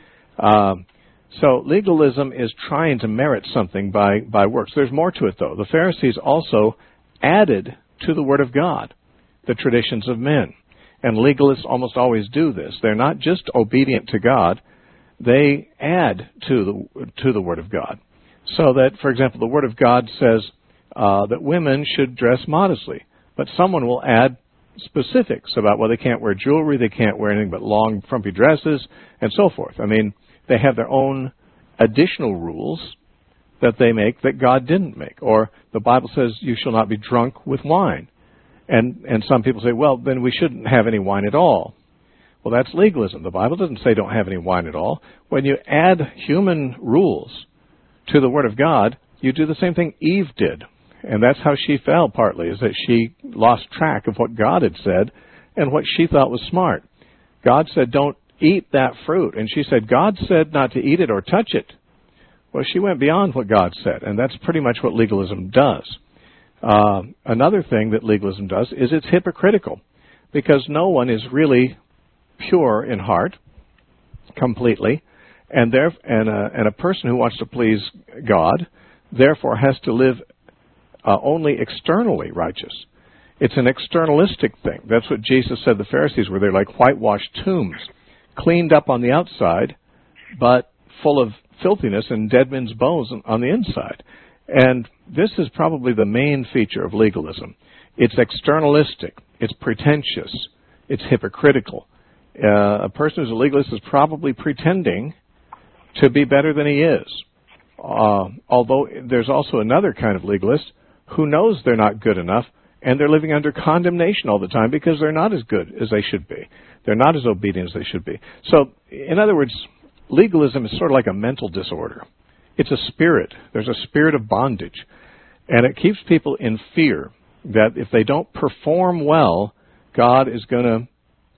Speaker 4: So legalism is trying to merit something by works. There's more to it, though. The Pharisees also added to the Word of God the traditions of men. And legalists almost always do this. They're not just obedient to God. They add to the Word of God. So that, for example, the Word of God says that women should dress modestly. But someone will add specifics about, well, they can't wear jewelry, they can't wear anything but long, frumpy dresses, and so forth. I mean, they have their own additional rules that they make that God didn't make. Or the Bible says you shall not be drunk with wine. And some people say, well, then we shouldn't have any wine at all. Well, that's legalism. The Bible doesn't say don't have any wine at all. When you add human rules to the Word of God, you do the same thing Eve did. And that's how she fell partly, is that she lost track of what God had said and what she thought was smart. God said, don't eat that fruit. And she said, God said not to eat it or touch it. Well, she went beyond what God said, and that's pretty much what legalism does. Another thing that legalism does is it's hypocritical, because no one is really pure in heart completely, and a person who wants to please God therefore has to live only externally righteous. It's an externalistic thing. That's what Jesus said the Pharisees were. They're like whitewashed tombs, cleaned up on the outside, but full of filthiness and dead men's bones on the inside. And this is probably the main feature of legalism. It's externalistic. It's pretentious. It's hypocritical. A person who's a legalist is probably pretending to be better than he is. Although there's also another kind of legalist who knows they're not good enough, and they're living under condemnation all the time because they're not as good as they should be. They're not as obedient as they should be. So, in other words, legalism is sort of like a mental disorder. It's a spirit. There's a spirit of bondage. And it keeps people in fear that if they don't perform well, God is going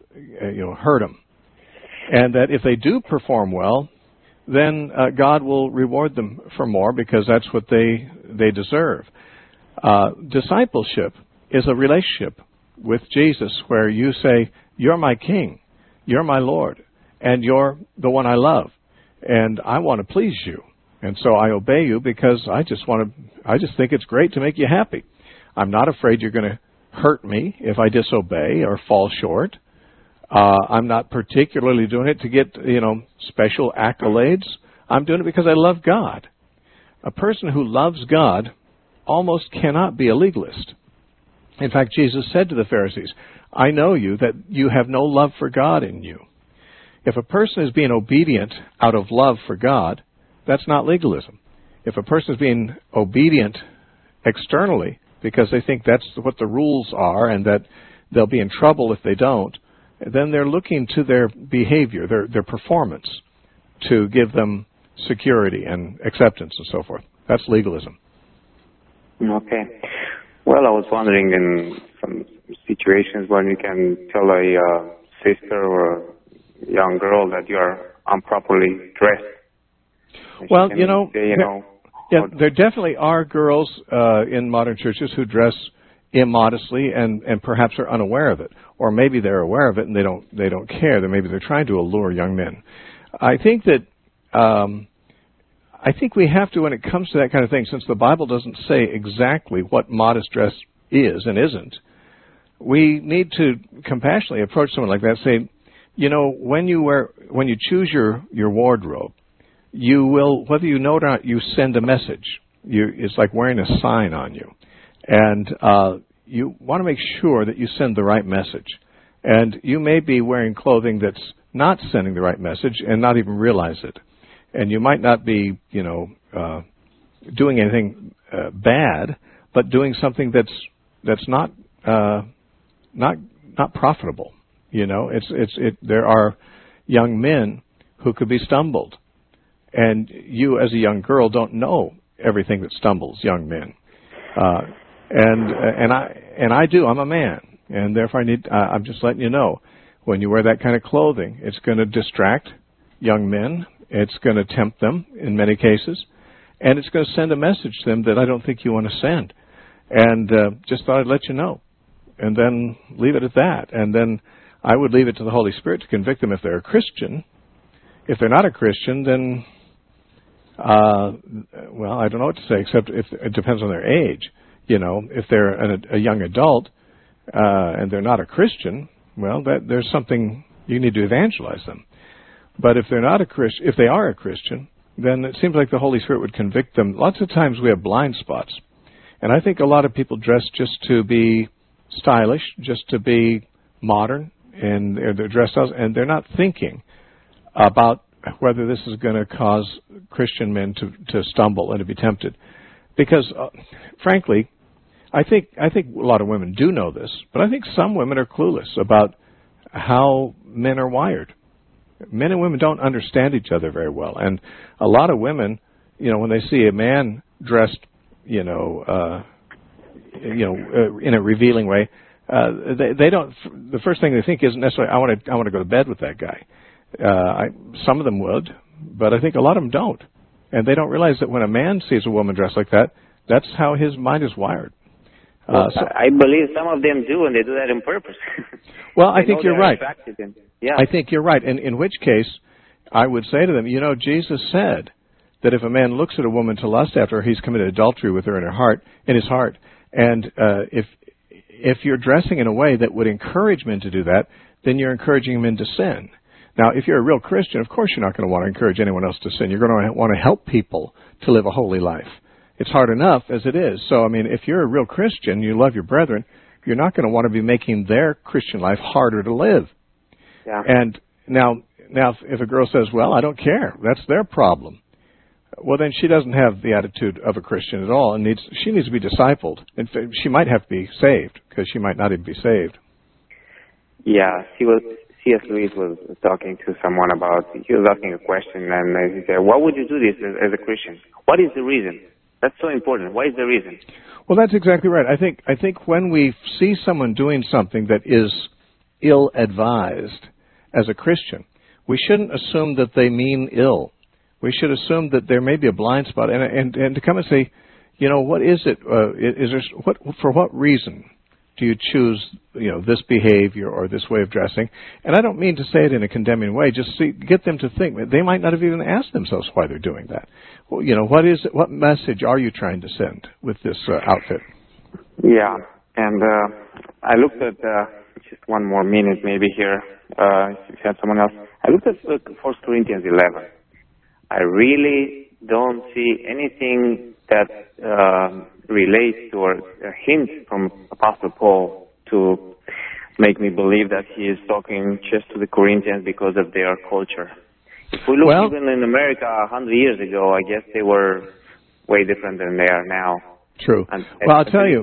Speaker 4: to hurt them. And that if they do perform well, then God will reward them for more because that's what they deserve. Discipleship is a relationship with Jesus where you say, you're my king, you're my Lord, and you're the one I love, and I want to please you. And so I obey you because I just think it's great to make you happy. I'm not afraid you're going to hurt me if I disobey or fall short. I'm not particularly doing it to get, special accolades. I'm doing it because I love God. A person who loves God almost cannot be a legalist. In fact, Jesus said to the Pharisees, I know you, that you have no love for God in you. If a person is being obedient out of love for God, that's not legalism. If a person is being obedient externally because they think that's what the rules are and that they'll be in trouble if they don't, then they're looking to their behavior, their performance, to give them security and acceptance and so forth. That's legalism.
Speaker 7: Okay. Well, I was wondering in some situations when you can tell a sister or a young girl that you are improperly dressed.
Speaker 4: Well, there definitely are girls in modern churches who dress immodestly and perhaps are unaware of it, or maybe they're aware of it and they don't care. Maybe they're trying to allure young men. I think we have to, when it comes to that kind of thing, since the Bible doesn't say exactly what modest dress is and isn't, we need to compassionately approach someone like that. Say, when you choose your wardrobe, you will, whether you know it or not, you send a message. It's like wearing a sign on you. And you want to make sure that you send the right message. And you may be wearing clothing that's not sending the right message and not even realize it. And you might not be, doing anything bad, but doing something that's not profitable. There are young men who could be stumbled. And you, as a young girl, don't know everything that stumbles young men, and I do. I'm a man, and therefore I'm just letting you know, when you wear that kind of clothing, it's going to distract young men. It's going to tempt them in many cases, and it's going to send a message to them that I don't think you want to send. And just thought I'd let you know, and then leave it at that. And then I would leave it to the Holy Spirit to convict them if they're a Christian. If they're not a Christian, then I don't know what to say, except if it depends on their age. If they're a young adult and they're not a Christian, well, there's something you need to evangelize them. But if they're not a Christian, if they are a Christian, then it seems like the Holy Spirit would convict them. Lots of times we have blind spots, and I think a lot of people dress just to be stylish, just to be modern, and they're dressed out, and they're not thinking about whether this is going to cause Christian men to stumble and to be tempted. Because, frankly, I think a lot of women do know this, but I think some women are clueless about how men are wired. Men and women don't understand each other very well. And a lot of women, when they see a man dressed, in a revealing way, they don't. The first thing they think isn't necessarily, I want to go to bed with that guy. Some of them would, but I think a lot of them don't. And they don't realize that when a man sees a woman dressed like that, that's how his mind is wired.
Speaker 7: I believe some of them do, and they do that on purpose.
Speaker 4: Well, I think you're right.
Speaker 7: Yeah.
Speaker 4: I think you're right. And in which case, I would say to them, Jesus said that if a man looks at a woman to lust after her, he's committed adultery with her in his heart. And if you're dressing in a way that would encourage men to do that, then you're encouraging men to sin. Now, if you're a real Christian, of course you're not going to want to encourage anyone else to sin. You're going to want to help people to live a holy life. It's hard enough as it is. So, if you're a real Christian, you love your brethren, you're not going to want to be making their Christian life harder to live.
Speaker 7: Yeah.
Speaker 4: And now if a girl says, well, I don't care, that's their problem, well, then she doesn't have the attitude of a Christian at all, and she needs to be discipled. In fact, she might have to be saved, because she might not even be saved.
Speaker 7: Yeah, C.S. Lewis was talking to someone he was asking a question, and he said, why would you do this as a Christian? What is the reason? That's so important. What is the reason?
Speaker 4: Well, that's exactly right. I think when we see someone doing something that is ill-advised as a Christian, we shouldn't assume that they mean ill. We should assume that there may be a blind spot, and to come and say, what is it? For what reason do you choose, this behavior or this way of dressing? And I don't mean to say it in a condemning way. Just get them to think. They might not have even asked themselves why they're doing that. Well, what message are you trying to send with this outfit?
Speaker 7: Yeah, and I looked at just one more minute maybe here. If you had someone else, I looked at 1 Corinthians 11. I really don't see anything that relates to or a hint from Apostle Paul to make me believe that he is talking just to the Corinthians because of their culture. If we look even in America 100 years ago, I guess they were way different than they are now.
Speaker 4: True. I'll tell you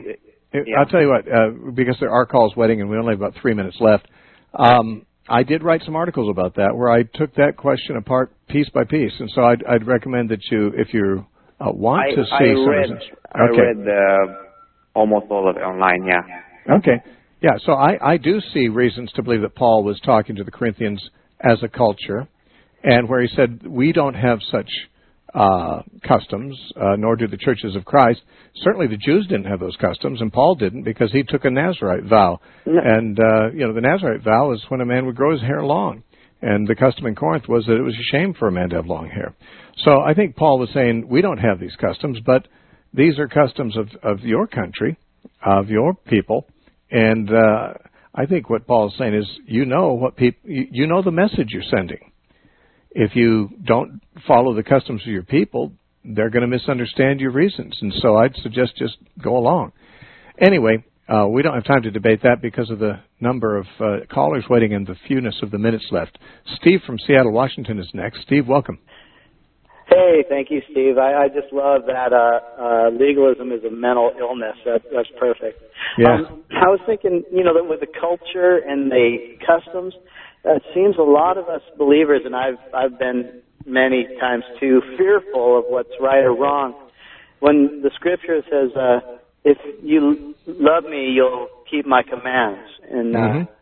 Speaker 4: what, because there are calls waiting and we only have about 3 minutes left. I did write some articles about that where I took that question apart piece by piece, and so I'd recommend that if you want to see some reasons.
Speaker 7: I read almost all of it online, yeah.
Speaker 4: Okay. Yeah, so I do see reasons to believe that Paul was talking to the Corinthians as a culture, and where he said, we don't have such customs, nor do the churches of Christ. Certainly the Jews didn't have those customs, and Paul didn't because he took a Nazirite vow. No. And, the Nazirite vow is when a man would grow his hair long. And the custom in Corinth was that it was a shame for a man to have long hair. So I think Paul was saying, we don't have these customs, but these are customs of your country, of your people. And I think what Paul is saying is, you know the message you're sending. If you don't follow the customs of your people, they're going to misunderstand your reasons. And so I'd suggest just go along. Anyway, we don't have time to debate that because of the number of callers waiting and the fewness of the minutes left. Steve from Seattle, Washington is next. Steve, welcome.
Speaker 8: Hey, thank you, Steve. I just love that legalism is a mental illness. That's perfect.
Speaker 4: Yeah.
Speaker 8: I was thinking, that with the culture and the customs, it seems a lot of us believers, and I've been many times too, fearful of what's right or wrong. When the scripture says, if you love me, you'll keep my commands. And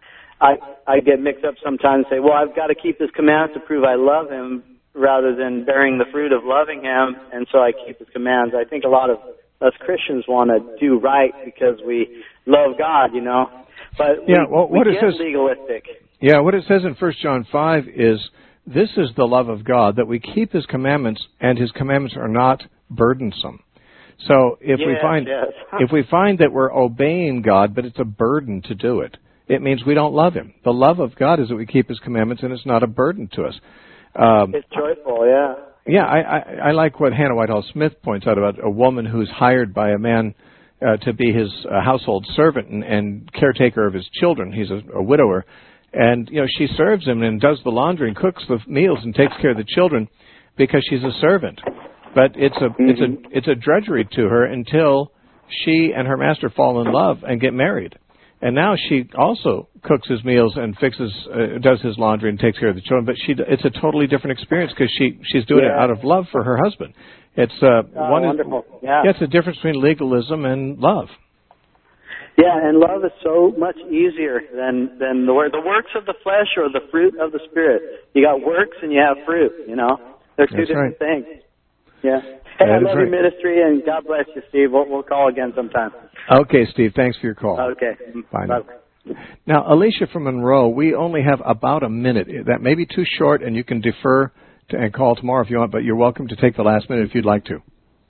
Speaker 8: I get mixed up sometimes and say, well, I've got to keep his commands to prove I love him rather than bearing the fruit of loving him, and so I keep his commands. I think a lot of us Christians want to do right because we love God, But we get legalistic.
Speaker 4: Yeah, what it says in 1 John 5 is, this is the love of God, that we keep his commandments, and his commandments are not burdensome. So if we find that we're obeying God, but it's a burden to do it, it means we don't love him. The love of God is that we keep his commandments, and it's not a burden to us.
Speaker 8: It's joyful, yeah.
Speaker 4: Yeah, I like what Hannah Whitehall Smith points out about a woman who's hired by a man to be his household servant and caretaker of his children. He's a widower. And, she serves him and does the laundry and cooks the meals and takes care of the children because she's a servant. But it's a drudgery to her until she and her master fall in love and get married. And now she also cooks his meals and does his laundry and takes care of the children. But it's a totally different experience because she's doing it out of love for her husband. It's
Speaker 8: wonderful.
Speaker 4: It's a difference between legalism and love.
Speaker 8: Yeah, and love is so much easier than the works of the flesh or the fruit of the Spirit. You got works and you have fruit, They're two different things. Yeah. Hey, I love your ministry, and God bless you, Steve. We'll call again sometime.
Speaker 4: Okay, Steve. Thanks for your call.
Speaker 8: Okay.
Speaker 4: Bye. Now, Alicia from Monroe, we only have about a minute. That may be too short, and you can defer and call tomorrow if you want, but you're welcome to take the last minute if you'd like to.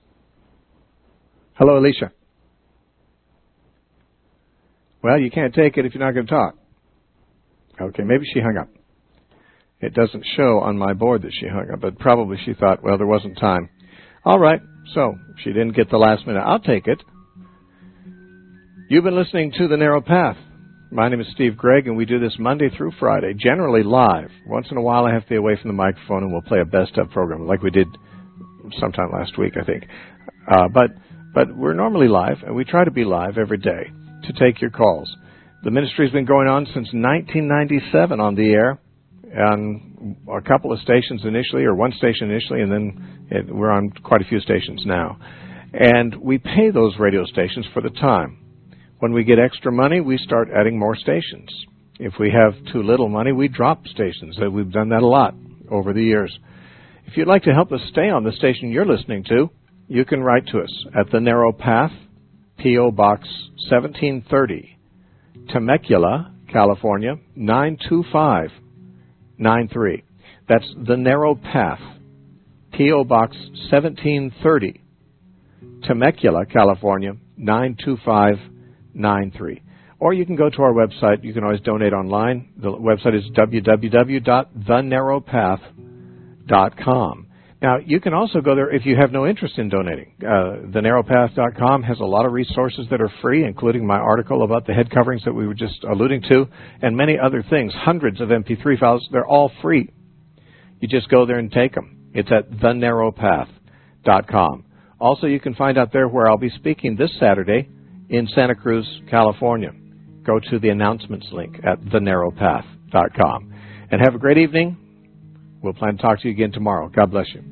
Speaker 4: Hello, Alicia. Well, you can't take it if you're not going to talk. Okay, maybe she hung up. It doesn't show on my board that she hung up, but probably she thought, well, there wasn't time. All right, so she didn't get the last minute. I'll take it. You've been listening to The Narrow Path. My name is Steve Gregg, and we do this Monday through Friday, generally live. Once in a while, I have to be away from the microphone, and we'll play a best-of program like we did sometime last week, I think. But we're normally live, and we try to be live every day to take your calls. The ministry's been going on since 1997 on the air, on a couple of stations initially, or one station initially, and then we're on quite a few stations now. And we pay those radio stations for the time. When we get extra money, we start adding more stations. If we have too little money, we drop stations. We've done that a lot over the years. If you'd like to help us stay on the station you're listening to, you can write to us at The Narrow Path, P.O. Box 1730, Temecula, California, 92593. That's The Narrow Path, P.O. Box 1730, Temecula, California, 92593. Or you can go to our website. You can always donate online. The website is www.thenarrowpath.com. Now, you can also go there if you have no interest in donating. Thenarrowpath.com has a lot of resources that are free, including my article about the head coverings that we were just alluding to, and many other things, hundreds of MP3 files. They're all free. You just go there and take them. It's at thenarrowpath.com. Also, you can find out there where I'll be speaking this Saturday in Santa Cruz, California. Go to the announcements link at thenarrowpath.com. And have a great evening. We'll plan to talk to you again tomorrow. God bless you.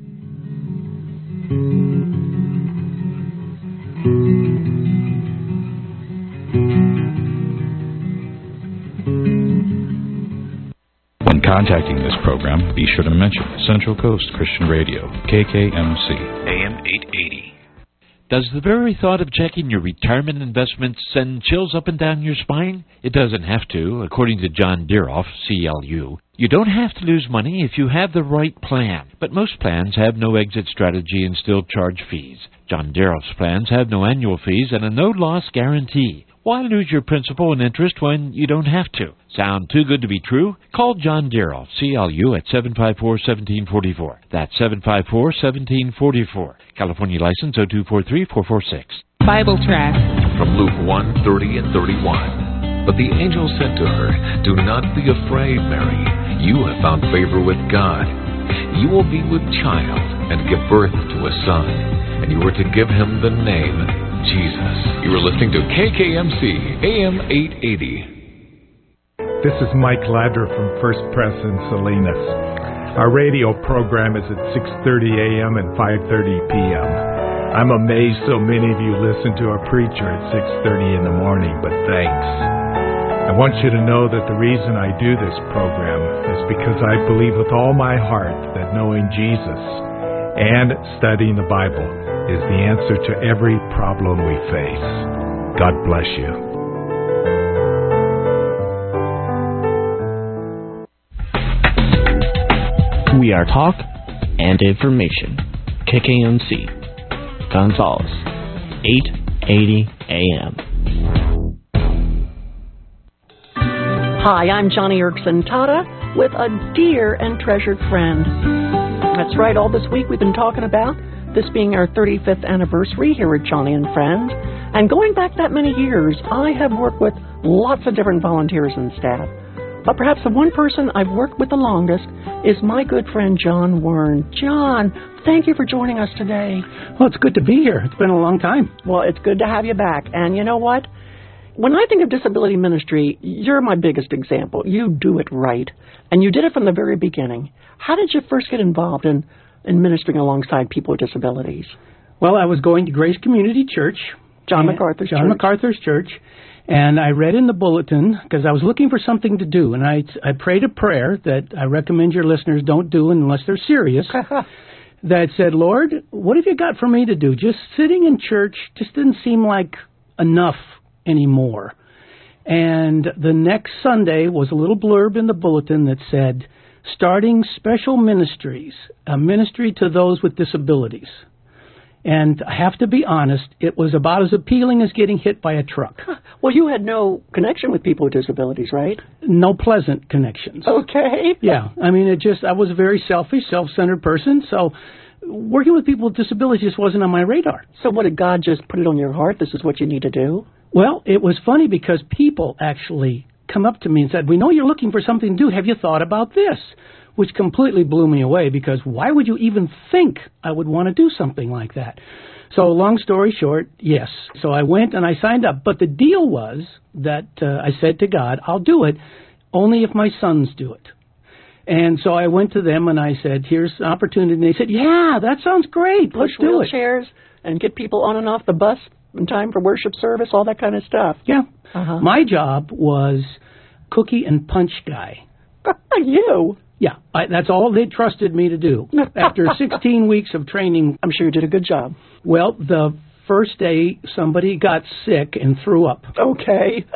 Speaker 3: When contacting this program, be sure to mention Central Coast Christian Radio, KKMC, AM 880.
Speaker 9: Does the very thought of checking your retirement investments send chills up and down your spine? It doesn't have to, according to John Deeroff, CLU. You don't have to lose money if you have the right plan. But most plans have no exit strategy and still charge fees. John Deeroff's plans have no annual fees and a no-loss guarantee. Why lose your principal and interest when you don't have to? Sound too good to be true? Call John Deeroff, CLU, at 754-1744. That's 754-1744. California license 0243446.
Speaker 10: Bible track
Speaker 11: from Luke 1:30 and 31. But the angel said to her, "Do not be afraid, Mary. You have found favor with God. You will be with child and give birth to a son, and you are to give him the name Jesus." You are listening to KKMC AM 880.
Speaker 12: This is Mike Ladder from First Press in Salinas. Our radio program is at 6:30 a.m. and 5:30 p.m. I'm amazed so many of you listen to our preacher at 6:30 in the morning, but thanks. I want you to know that the reason I do this program is because I believe with all my heart that knowing Jesus and studying the Bible is the answer to every problem we face. God bless you.
Speaker 13: We are talk and information. KKMC, Gonzales, 880 AM.
Speaker 14: Hi, I'm Johnny Erickson Tata with a dear and treasured friend. That's right, all this week we've been talking about this being our 35th anniversary here at Johnny and Friends. And going back that many years, I have worked with lots of different volunteers and staff. But perhaps the one person I've worked with the longest is my good friend John Wern. John, thank you for joining us today.
Speaker 15: Well, it's good to be here. It's been a long time.
Speaker 14: Well, it's good to have you back. And you know what? When I think of disability ministry, you're my biggest example. You do it right. And you did it from the very beginning. How did you first get involved in ministering alongside people with disabilities?
Speaker 15: Well, I was going to Grace Community Church.
Speaker 14: John MacArthur's
Speaker 15: Church. And I read in the bulletin, because I was looking for something to do, and I prayed a prayer that I recommend your listeners don't do unless they're serious, that said, Lord, what have you got for me to do? Just sitting in church just didn't seem like enough anymore. And the next Sunday was a little blurb in the bulletin that said, starting special ministries, a ministry to those with disabilities. And I have to be honest, it was about as appealing as getting hit by a truck.
Speaker 14: Well, you had no connection with people with disabilities, right?
Speaker 15: No pleasant connections.
Speaker 14: Okay.
Speaker 15: Yeah. I mean, I was a very selfish, self-centered person, so working with people with disabilities just wasn't on my radar.
Speaker 14: So what, did God just put it on your heart? This is what you need to do?
Speaker 15: Well, it was funny because people actually come up to me and said, we know you're looking for something to do. Have you thought about this? Which completely blew me away because why would you even think I would want to do something like that? So long story short, yes. So I went and I signed up. But the deal was that I said to God, I'll do it only if my sons do it. And so I went to them and I said, here's an opportunity. And they said, yeah, that sounds great. Let's do it.
Speaker 14: Push wheelchairs and get people on and off the bus in time for worship service, all that kind of stuff.
Speaker 15: Yeah. Uh-huh. My job was cookie and punch guy.
Speaker 14: You?
Speaker 15: Yeah, that's all they trusted me to do. After 16 weeks of training,
Speaker 14: I'm sure you did a good job.
Speaker 15: Well, the first day, somebody got sick and threw up.
Speaker 14: Okay.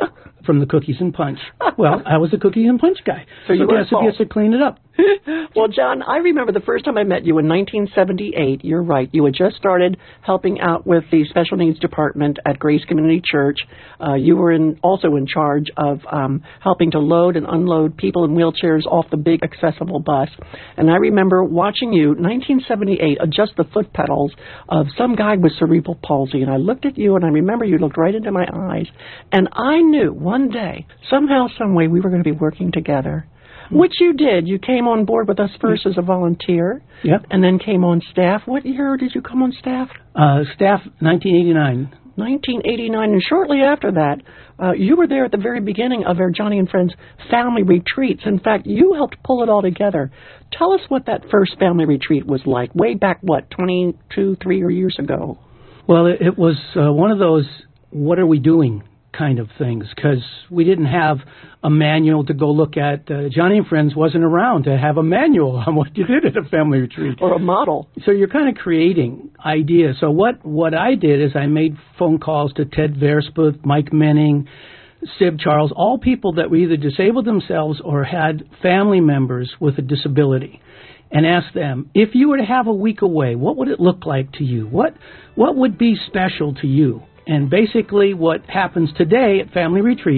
Speaker 15: from the cookies and punch. Well, I was the cookie and punch guy.
Speaker 14: So you
Speaker 15: guess who gets to clean it up?
Speaker 14: Well, John, I remember the first time I met you in 1978. You're right. You had just started helping out with the special needs department at Grace Community Church. You were also in charge of helping to load and unload people in wheelchairs off the big accessible bus. And I remember watching you, 1978, adjust the foot pedals of some guy with cerebral palsy. And I looked at you, and I remember you looked right into my eyes. And I knew one day, somehow, some way, we were going to be working together. Which you did. You came on board with us first as a volunteer, and then came on staff. What year did you come on staff?
Speaker 15: Staff, 1989.
Speaker 14: 1989, and shortly after that, you were there at the very beginning of our Johnny and Friends family retreats. In fact, you helped pull it all together. Tell us what that first family retreat was like, way back, 22, 3 years ago?
Speaker 15: Well, it was one of those, what are we doing kind of things, because we didn't have a manual to go look at. Johnny and Friends wasn't around to have a manual on what you did at a family retreat.
Speaker 14: Or a model.
Speaker 15: So you're kind of creating ideas. So what I did is I made phone calls to Ted Versputh, Mike Menning, Sib Charles, all people that were either disabled themselves or had family members with a disability, and asked them, if you were to have a week away, what would it look like to you? What would be special to you? And basically what happens today at family retreat